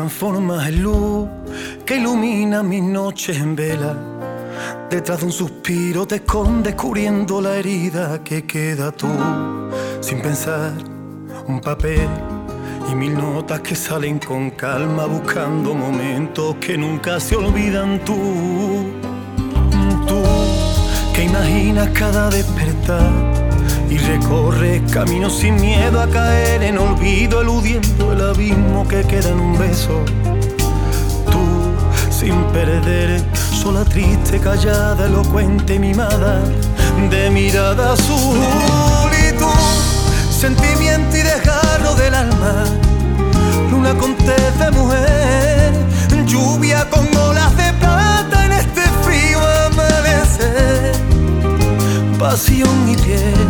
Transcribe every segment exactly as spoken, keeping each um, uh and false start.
transformas en luz que ilumina mis noches en vela. Detrás de un suspiro te escondes cubriendo la herida que queda tú. Sin pensar, un papel y mil notas que salen con calma buscando momentos que nunca se olvidan. Tú, tú que imaginas cada despertar y recorres caminos sin miedo a caer en olvido, eludiendo el abismo que queda en un beso. Tú, sin perder, sola, triste, callada, elocuente, mimada, de mirada azul. Y tú, sentimiento y desgarro del alma, luna con tez de mujer, lluvia con olas de plata en este frío amanecer. Pasión y piel,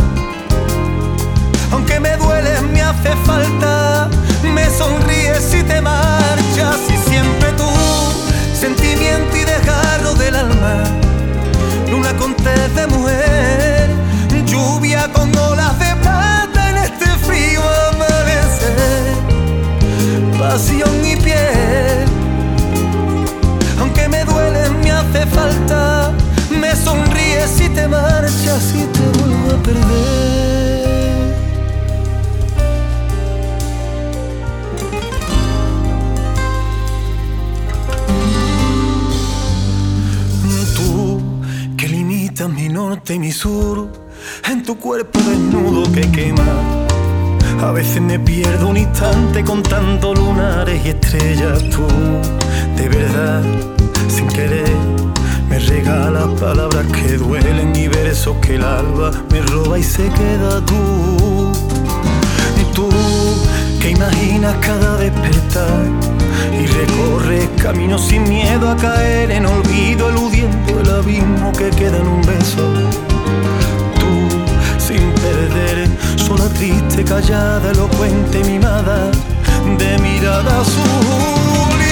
aunque me duele me hace falta, me sonríes y te marchas. Y siempre tú, sentimiento y desgarro del alma, luna con tez de mujer, lluvia con olas de plata en este frío amanecer. Pasión y piel, aunque me duele me hace falta, me sonríes y te marchas y te vuelvo a perder. Tú que limitas mi norte y mi sur, en tu cuerpo desnudo que quema. A veces me pierdo un instante contando lunares y estrellas. Tú, de verdad, sin querer, me regalas palabras que duelen y versos que el alba me roba y se queda. Tú, tú que imaginas cada despertar y recorres caminos sin miedo a caer en olvido, eludiendo el abismo que queda en un beso. Tú, sin perder, sola, triste, callada, elocuente, mimada, de mirada azul.